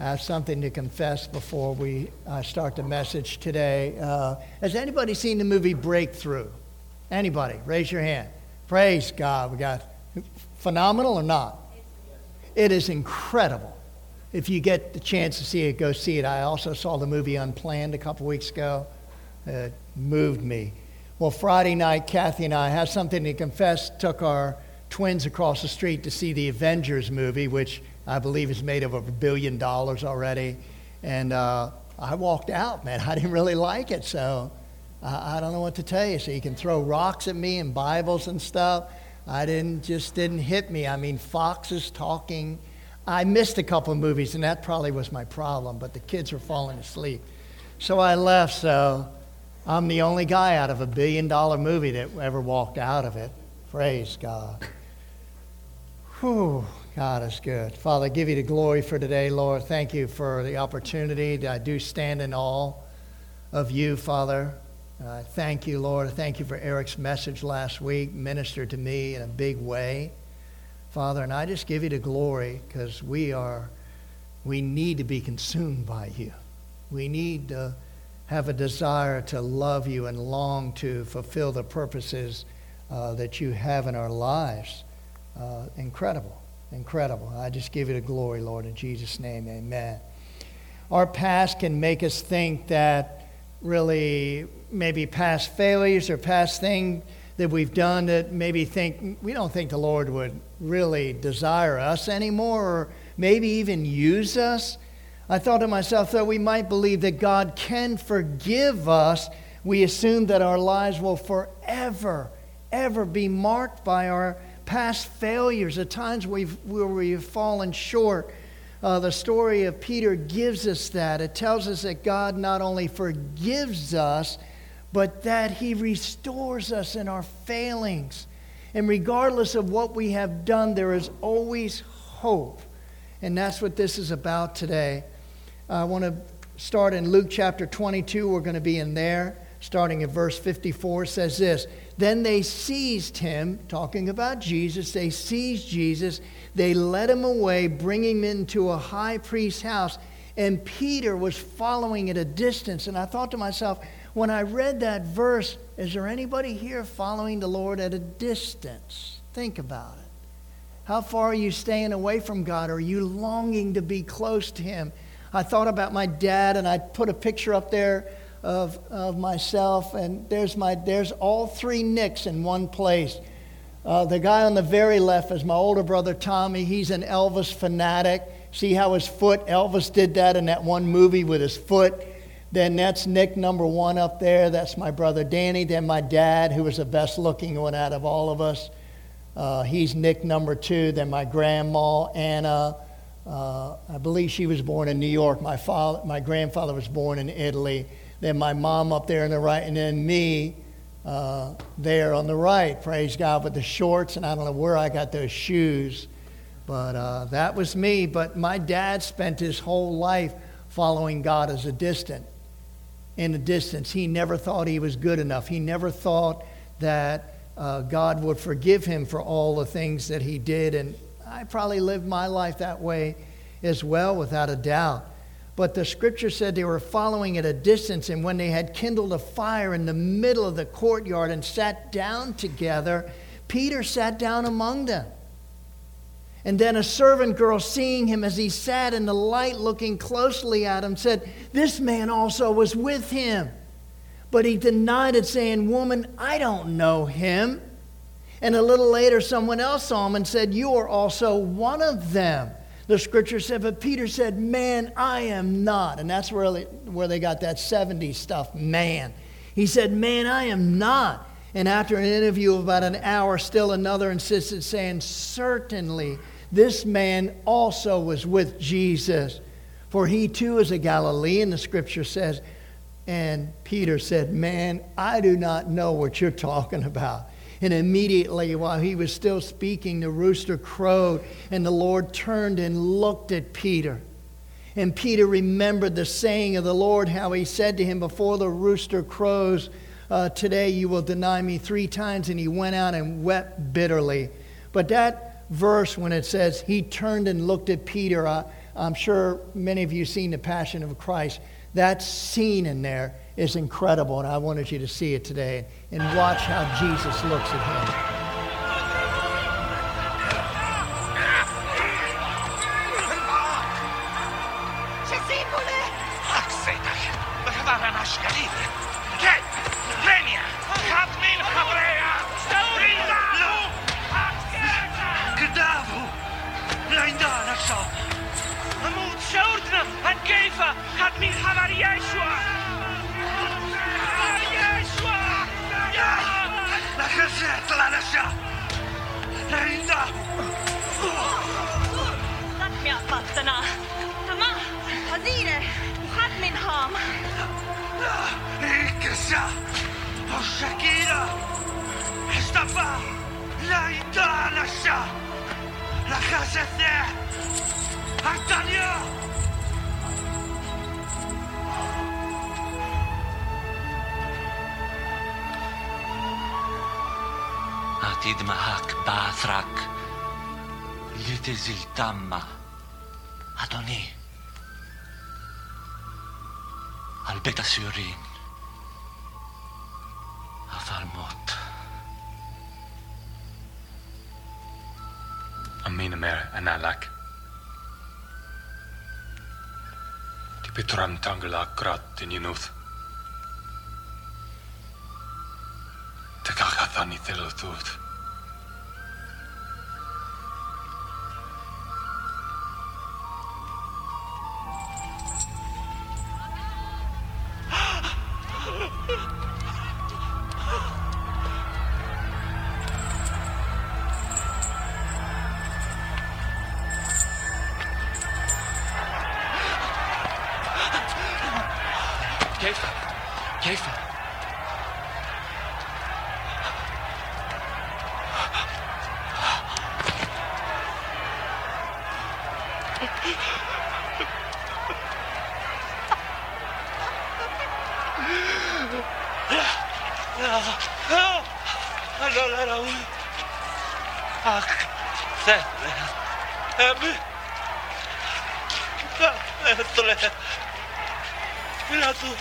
I have something to confess before we start the message today. Has anybody seen the movie Breakthrough? Anybody? Raise your hand. Praise God. We got phenomenal or not? It is incredible. If you get the chance to see it, go see it. I also saw the movie Unplanned a couple weeks ago. It moved me. Well, Friday night, Kathy and I have something to confess. Took our twins across the street to see the Avengers movie, which I believe is made of over $1 billion already. And I walked out, man. I didn't really like it, so I don't know what to tell you. So you can throw rocks at me and Bibles and stuff. Just didn't hit me. I mean, Fox is talking. I missed a couple of movies, and that probably was my problem, but the kids were falling asleep. So I left, so I'm the only guy out of a $1 billion movie that ever walked out of it. Praise God. Whew, God is good. Father, I give you the glory for today, Lord. Thank you for the opportunity that I do stand in awe of you, Father. Thank you, Lord. Thank you for Eric's message last week, ministered to me in a big way. Father, and I just give you the glory because we need to be consumed by you. We need to have a desire to love you and long to fulfill the purposes that you have in our lives. Incredible. I just give you the glory, Lord, in Jesus' name, amen. Our past can make us think that really maybe past failures or past things that we've done that maybe we don't think the Lord would really desire us anymore or maybe even use us. I thought to myself that we might believe that God can forgive us. We assume that our lives will forever, ever be marked by our past failures, the times where we've fallen short. The story of Peter gives us that. It tells us that God not only forgives us, but that he restores us in our failings. And regardless of what we have done, there is always hope. And that's what this is about today. I want to start in Luke chapter 22. We're going to be in there. Starting at verse 54, says this: Then they seized him, talking about Jesus. They seized Jesus. They led him away, bringing him into a high priest's house. And Peter was following at a distance. And I thought to myself, when I read that verse, is there anybody here following the Lord at a distance? Think about it. How far are you staying away from God? Are you longing to be close to him? I thought about my dad, and I put a picture up there of myself, and there's all three Nicks in one place. The guy on the very left is my older brother Tommy. He's an Elvis fanatic. See how his foot, Elvis did that in that one movie with his foot. Then that's Nick number 1 up there. That's my brother Danny. Then my dad, who was the best looking one out of all of us. He's Nick number 2. Then my grandma, Anna. I believe she was born in New York. My grandfather was born in Italy. Then my mom up there on the right. And then me there on the right. Praise God, with the shorts. And I don't know where I got those shoes. But that was me. But my dad spent his whole life following God as a distant. In the distance. He never thought he was good enough. He never thought that God would forgive him for all the things that he did. And I probably lived my life that way as well, without a doubt. But the scripture said they were following at a distance, and when they had kindled a fire in the middle of the courtyard and sat down together, Peter sat down among them. And then a servant girl, seeing him as he sat in the light, looking closely at him, said, "This man also was with him." But he denied it, saying, "Woman, I don't know him." And a little later, someone else saw him and said, "You are also one of them." The scripture said, but Peter said, "Man, I am not." And that's where they got that 70s stuff, man. He said, "Man, I am not." And after an interview of about an hour, still another insisted, saying, "Certainly, this man also was with Jesus, for he too is a Galilean," the scripture says. And Peter said, "Man, I do not know what you're talking about." And immediately, while he was still speaking, the rooster crowed, and the Lord turned and looked at Peter. And Peter remembered the saying of the Lord, how he said to him, "Before the rooster crows, today you will deny me 3 times." And he went out and wept bitterly. But that verse, when it says he turned and looked at Peter, I'm sure many of you have seen The Passion of Christ. That scene in there is incredible, and I wanted you to see it today and watch how Jesus looks at him. עתיד מהק באתרק לתזילתמה אדוני על בית הסוהרים אבל מות Amina mer analak. Di pitram tangla krat in yunuth. Te kakathani telotut. كيف لا راوي سهل أبي طلع بلاتو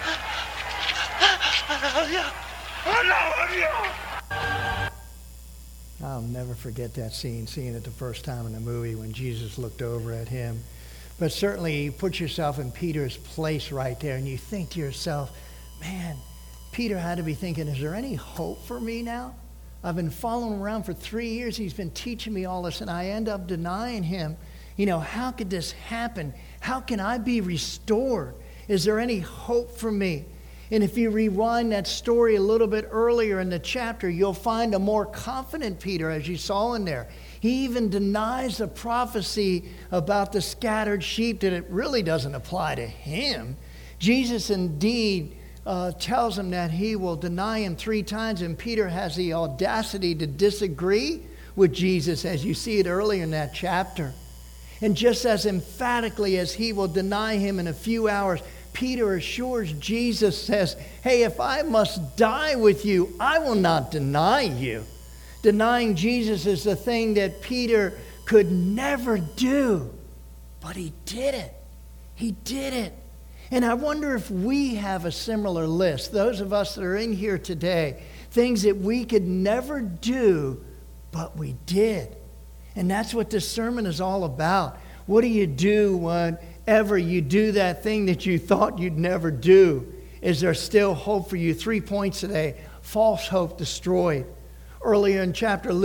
I'll never forget that scene, seeing it the first time in the movie when Jesus looked over at him. But certainly you put yourself in Peter's place right there and you think to yourself, man, Peter had to be thinking, is there any hope for me now? I've been following him around for 3 years. He's been teaching me all this and I end up denying him. You know, how could this happen? How can I be restored? Is there any hope for me? And if you rewind that story a little bit earlier in the chapter, you'll find a more confident Peter, as you saw in there. He even denies the prophecy about the scattered sheep, that it really doesn't apply to him. Jesus indeed tells him that he will deny him 3 times, and Peter has the audacity to disagree with Jesus, as you see it earlier in that chapter. And just as emphatically as he will deny him in a few hours, Peter assures Jesus, says, hey, if I must die with you, I will not deny you. Denying Jesus is the thing that Peter could never do. But he did it. He did it. And I wonder if we have a similar list, those of us that are in here today, things that we could never do, but we did. And that's what this sermon is all about. What do you do whenever you do that thing that you thought you'd never do? Is there still hope for you? 3 points today. False hope destroyed. Earlier in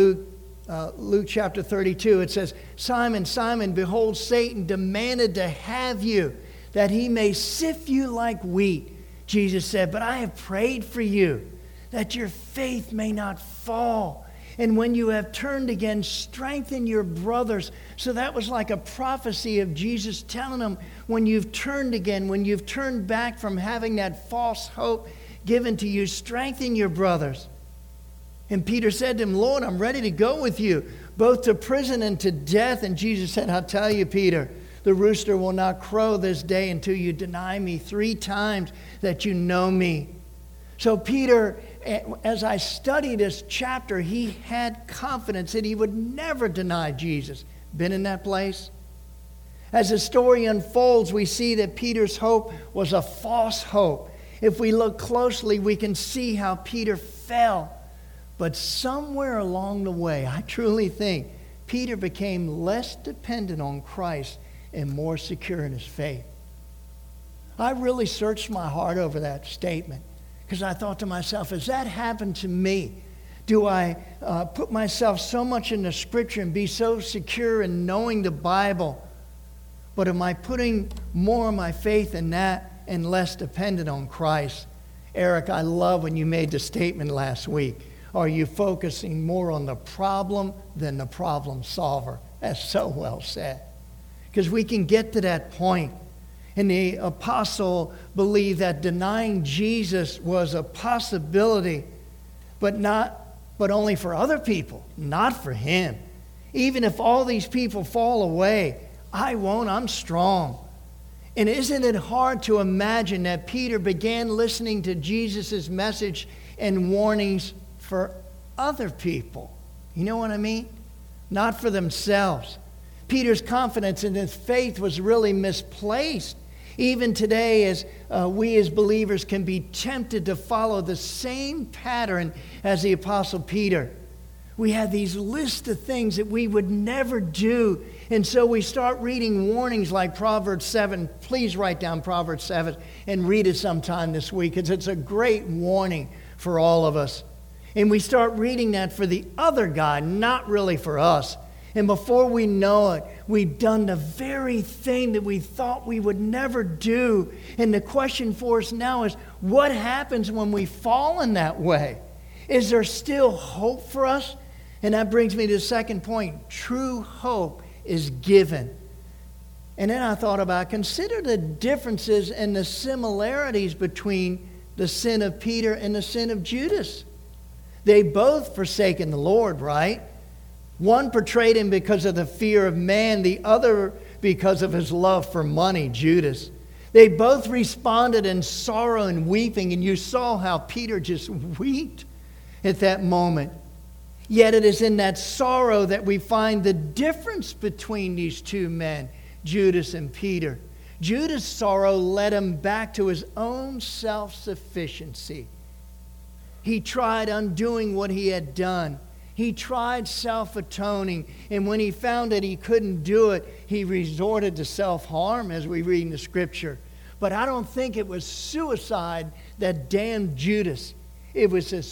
Luke chapter 32, it says, Simon, Simon, behold, Satan demanded to have you, that he may sift you like wheat. Jesus said, but I have prayed for you, that your faith may not fall. And when you have turned again, strengthen your brothers. So that was like a prophecy of Jesus telling them, when you've turned again, when you've turned back from having that false hope given to you, strengthen your brothers. And Peter said to him, Lord, I'm ready to go with you, both to prison and to death. And Jesus said, I'll tell you, Peter, the rooster will not crow this day until you deny me 3 times that you know me. So Peter, as I study this chapter, he had confidence that he would never deny Jesus. Been in that place? As the story unfolds, we see that Peter's hope was a false hope. If we look closely, we can see how Peter fell. But somewhere along the way, I truly think Peter became less dependent on Christ and more secure in his faith. I really searched my heart over that statement because I thought to myself, has that happened to me? Do I put myself so much in the Scripture and be so secure in knowing the Bible? But am I putting more of my faith in that and less dependent on Christ? Eric, I love when you made the statement last week. Are you focusing more on the problem than the problem solver? That's so well said. Because we can get to that point. And the apostle believed that denying Jesus was a possibility, but only for other people, not for him. Even if all these people fall away, I won't, I'm strong. And isn't it hard to imagine that Peter began listening to Jesus' message and warnings for other people? You know what I mean? Not for themselves. Peter's confidence in his faith was really misplaced. Even today, as we as believers can be tempted to follow the same pattern as the Apostle Peter. We have these lists of things that we would never do. And so we start reading warnings like Proverbs 7. Please write down Proverbs 7 and read it sometime this week, because it's a great warning for all of us. And we start reading that for the other guy, not really for us. And before we know it, we've done the very thing that we thought we would never do. And the question for us now is, what happens when we fall in that way? Is there still hope for us? And that brings me to the second point. True hope is given. And then I thought about, consider the differences and the similarities between the sin of Peter and the sin of Judas. They both forsaken the Lord, right? One betrayed him because of the fear of man, the other because of his love for money, Judas. They both responded in sorrow and weeping, and you saw how Peter just wept at that moment. Yet it is in that sorrow that we find the difference between these two men, Judas and Peter. Judas' sorrow led him back to his own self-sufficiency. He tried undoing what he had done. He tried self-atoning, and when he found that he couldn't do it, he resorted to self-harm, as we read in the Scripture. But I don't think it was suicide that damned Judas. It was his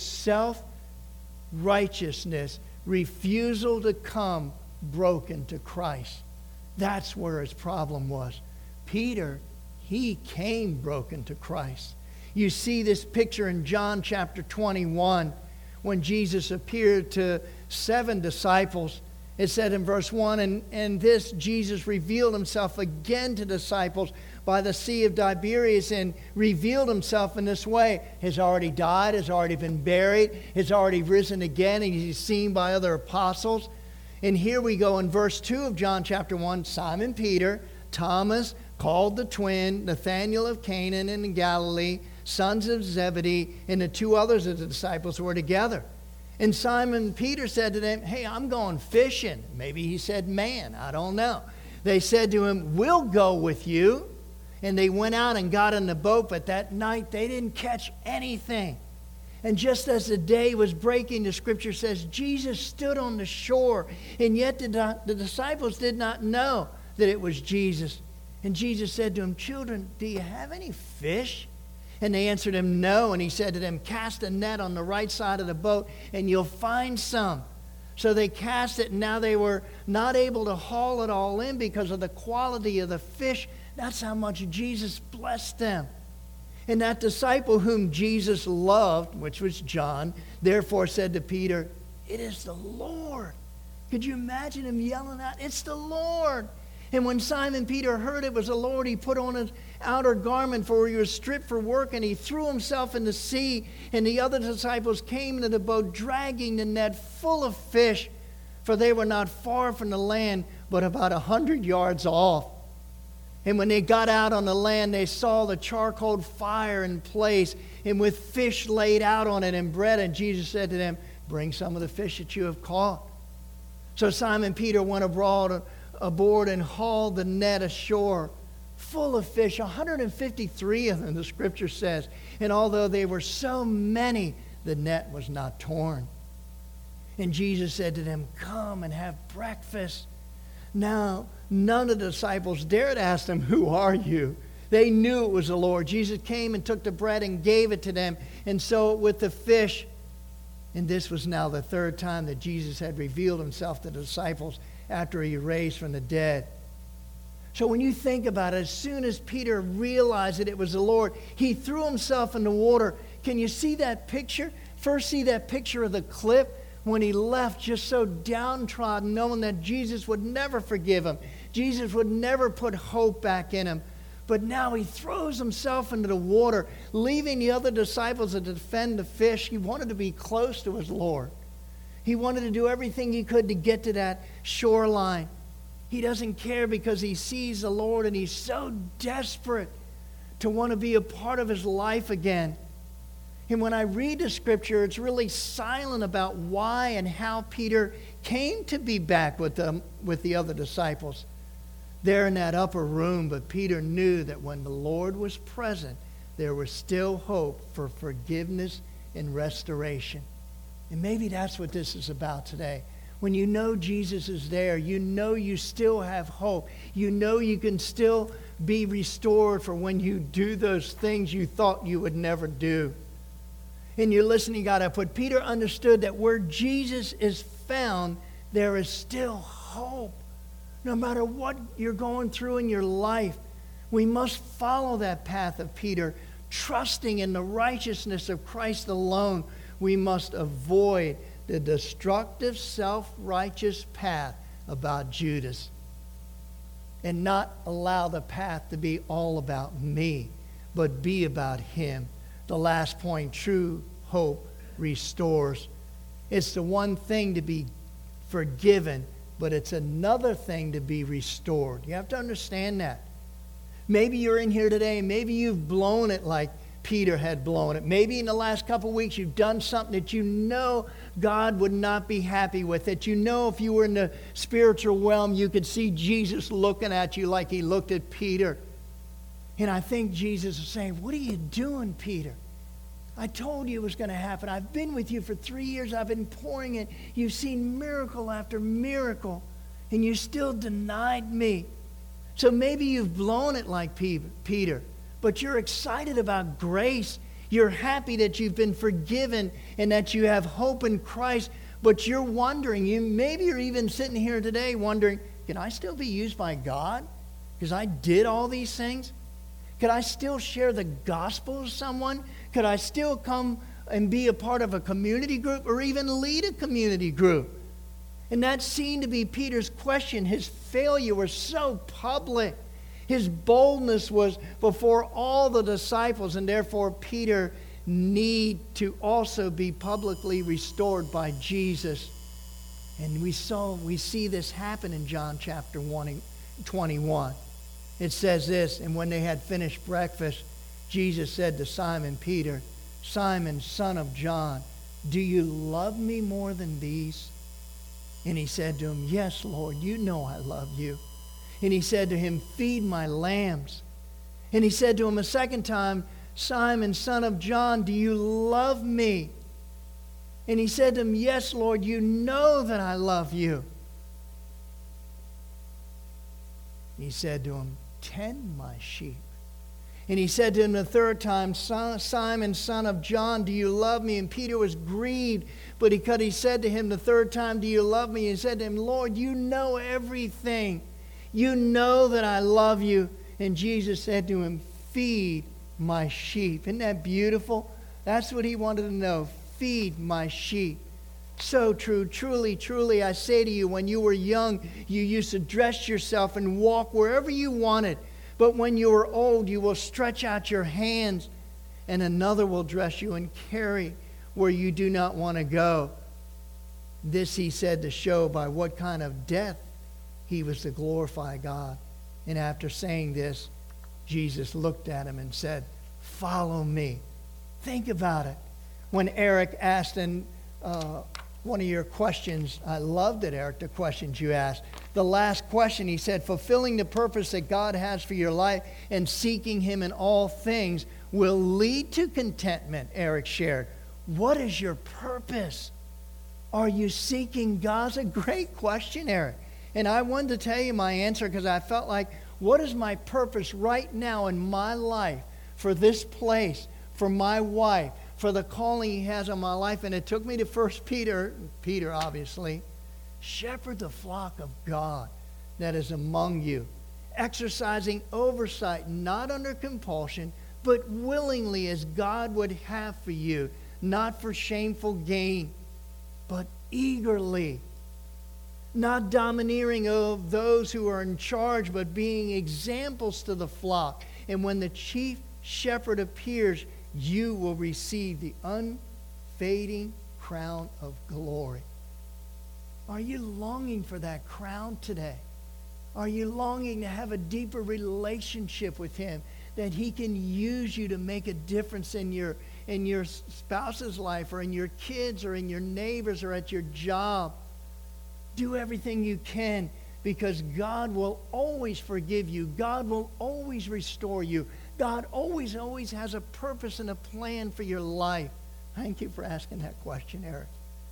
self-righteousness, refusal to come broken to Christ. That's where his problem was. Peter, he came broken to Christ. You see this picture in John chapter 21. When Jesus appeared to 7 disciples, it said in verse 1, and this Jesus revealed himself again to disciples by the Sea of Tiberias, and revealed himself in this way. Has already died, has already been buried, has already risen again, and he's seen by other apostles. And here we go in verse 2 of John chapter 1, Simon Peter, Thomas, called the twin, Nathanael of Canaan in Galilee, sons of Zebedee, and the two others of the disciples were together. And Simon Peter said to them, hey, I'm going fishing. Maybe he said man, I don't know. They said to him, we'll go with you. And they went out and got in the boat, but that night they didn't catch anything. And just as the day was breaking, the Scripture says, Jesus stood on the shore, and yet the disciples did not know that it was Jesus. And Jesus said to them, children, do you have any fish? And they answered him, no. And he said to them, cast a net on the right side of the boat, and you'll find some. So they cast it, and now they were not able to haul it all in because of the quality of the fish. That's how much Jesus blessed them. And that disciple whom Jesus loved, which was John, therefore said to Peter, it is the Lord. Could you imagine him yelling out, it's the Lord? And when Simon Peter heard it was the Lord, he put on his outer garment, for he was stripped for work, and he threw himself in the sea. And the other disciples came into the boat, dragging the net full of fish, for they were not far from the land, but about 100 yards off. And when they got out on the land, they saw the charcoal fire in place, and with fish laid out on it and bread. And Jesus said to them, bring some of the fish that you have caught. So Simon Peter went abroad aboard and hauled the net ashore full of fish, 153 of them, the scripture says. And although they were so many, the net was not torn. And Jesus said to them, "Come and have breakfast." Now, none of the disciples dared ask them, "Who are you?" They knew it was the Lord. Jesus came and took the bread and gave it to them, and so with the fish. And this was now the third time that Jesus had revealed himself to the disciples after he raised from the dead. So when you think about it, as soon as Peter realized that it was the Lord, he threw himself in the water. Can you see that picture? First, see that picture of the cliff when he left, just so downtrodden, knowing that Jesus would never forgive him. Jesus would never put hope back in him. But now he throws himself into the water, leaving the other disciples to defend the fish. He wanted to be close to his Lord. He wanted to do everything he could to get to that shoreline. He doesn't care because he sees the Lord, and he's so desperate to want to be a part of his life again. And when I read the scripture, it's really silent about why and how Peter came to be back with the other disciples there in that upper room. But Peter knew that when the Lord was present, there was still hope for forgiveness and restoration. And maybe that's what this is about today. When you know Jesus is there, you know you still have hope. You know you can still be restored for when you do those things you thought you would never do. And you're listening, God, but Peter understood that where Jesus is found, there is still hope. No matter what you're going through in your life, we must follow that path of Peter, trusting in the righteousness of Christ alone. We must avoid the destructive, self-righteous path about Judas and not allow the path to be all about me, but be about him. The last point, true hope restores. It's the one thing to be forgiven, but it's another thing to be restored. You have to understand that. Maybe you're in here today, and maybe you've blown it like Peter had blown it. Maybe in the last couple of weeks you've done something that you know God would not be happy with. That you know if you were in the spiritual realm, you could see Jesus looking at you like he looked at Peter. And I think Jesus is saying, "What are you doing, Peter? I told you it was going to happen. I've been with you for 3 years. I've been pouring it. You've seen miracle after miracle, and you still denied me." So maybe you've blown it like Peter, but you're excited about grace. You're happy that you've been forgiven and that you have hope in Christ, but you're wondering, maybe you're even sitting here today wondering, can I still be used by God? Because I did all these things? Could I still share the gospel with someone? Could I still come and be a part of a community group or even lead a community group? And that seemed to be Peter's question. His failure was so public. His boldness was before all the disciples, and therefore Peter need to also be publicly restored by Jesus. And we see this happen in John chapter 21. It says this, "And when they had finished breakfast, Jesus said to Simon Peter, 'Simon, son of John, do you love me more than these?' And he said to him, 'Yes, Lord, you know I love you.' And he said to him, 'Feed my lambs.' And he said to him a second time, 'Simon, son of John, do you love me?' And he said to him, 'Yes, Lord, you know that I love you.' He said to him, 'Tend my sheep.' And he said to him the third time, 'Simon, son of John, do you love me?' And Peter was grieved, but he said to him the third time, 'Do you love me?' And he said to him, 'Lord, you know everything. You know that I love you.' And Jesus said to him, 'Feed my sheep.'" Isn't that beautiful? That's what he wanted to know. Feed my sheep. So true. Truly, truly, I say to you, when you were young, you used to dress yourself and walk wherever you wanted. But when you are old, you will stretch out your hands, and another will dress you and carry where you do not want to go. This he said to show by what kind of death he was to glorify God. And after saying this, Jesus looked at him and said, "Follow me." Think about it. When Eric asked in one of your questions, I loved it, Eric, the questions you asked. the last question, he said, fulfilling the purpose that God has for your life and seeking him in all things will lead to contentment, Eric shared. What is your purpose? Are you seeking God's? A great question, Eric. And I wanted to tell you my answer because I felt like, what is my purpose right now in my life for this place, for my wife, for the calling he has on my life? And it took me to 1 Peter, obviously, shepherd the flock of God that is among you, exercising oversight, not under compulsion, but willingly as God would have for you, not for shameful gain, but eagerly, not domineering of those who are in charge, but being examples to the flock. And when the chief shepherd appears, you will receive the unfading crown of glory. Are you longing for that crown today? Are you longing to have a deeper relationship with him, that he can use you to make a difference in your spouse's life, or in your kids, or in your neighbors, or at your job? Do everything you can, because God will always forgive you. God will always restore you. God always has a purpose and a plan for your life. Thank you for asking that question, Eric.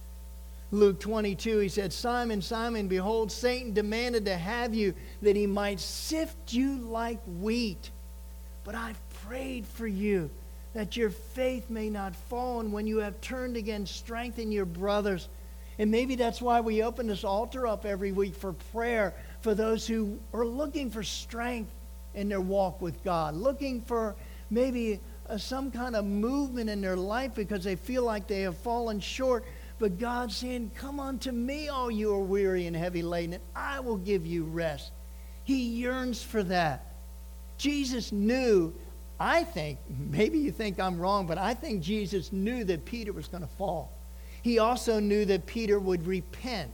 Luke 22, he said, Simon, Simon, behold, Satan demanded to have you that he might sift you like wheat. But I've prayed for you that your faith may not fall, and when you have turned again, strengthen your brothers. And maybe that's why we open this altar up every week for prayer for those who are looking for strength in their walk with God, looking for maybe some kind of movement in their life because they feel like they have fallen short. But God's saying, come unto me, all you are weary and heavy laden, and I will give you rest. He yearns for that. Jesus knew, I think, maybe you think I'm wrong, but I think Jesus knew that Peter was going to fall. He also knew that Peter would repent.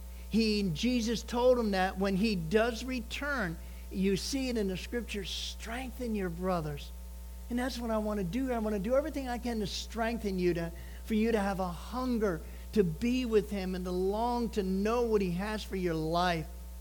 Jesus told him that when he does return, you see it in the scriptures, strengthen your brothers. And that's what I want to do. I want to do everything I can to strengthen you, for you to have a hunger to be with him and to long to know what he has for your life.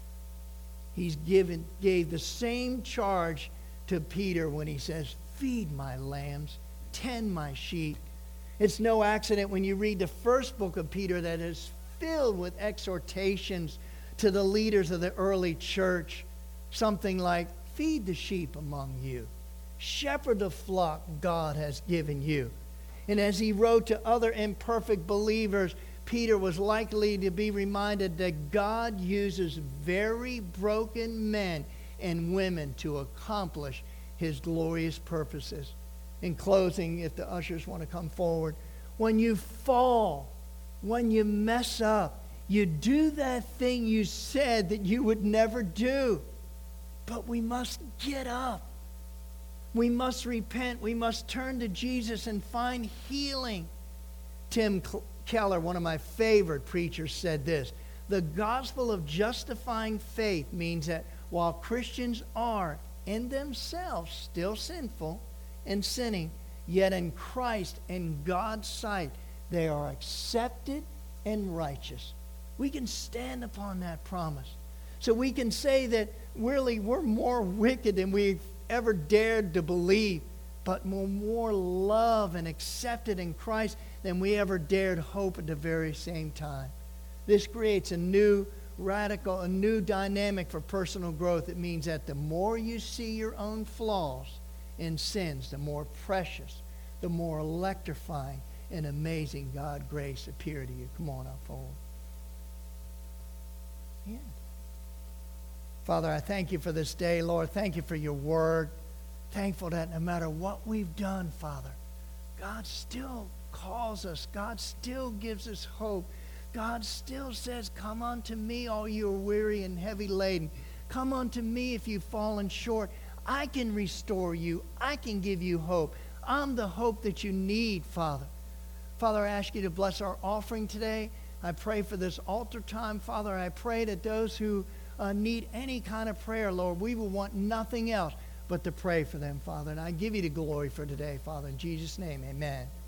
He gave the same charge to Peter when he says, feed my lambs, tend my sheep. It's no accident when you read the first book of Peter that is filled with exhortations to the leaders of the early church. Something like, feed the sheep among you. Shepherd the flock God has given you. And as he wrote to other imperfect believers, Peter was likely to be reminded that God uses very broken men and women to accomplish his glorious purposes. In closing, if the ushers want to come forward, when you fall, when you mess up, you do that thing you said that you would never do. But we must get up. We must repent. We must turn to Jesus and find healing. Tim Keller, one of my favorite preachers, said this: the gospel of justifying faith means that while Christians are in themselves still sinful and sinning, yet in Christ and God's sight they are accepted and righteous. We can stand upon that promise. So we can say that really we're more wicked than we've ever dared to believe, but more loved and accepted in Christ than we ever dared hope at the very same time. This creates a new radical, a new dynamic for personal growth. It means that the more you see your own flaws and sins, the more precious, the more electrifying and amazing God's grace appear to you. Come on up forward. Yeah. Father, I thank you for this day, Lord. Thank you for your word. Thankful that no matter what we've done, Father, God still calls us. God still gives us hope. God still says, come unto me, all you are weary and heavy laden. Come unto me if you've fallen short. I can restore you. I can give you hope. I'm the hope that you need, Father. Father, I ask you to bless our offering today. I pray for this altar time, Father. I pray that those who need any kind of prayer, Lord, we will want nothing else but to pray for them, Father. And I give you the glory for today, Father. In Jesus' name, amen.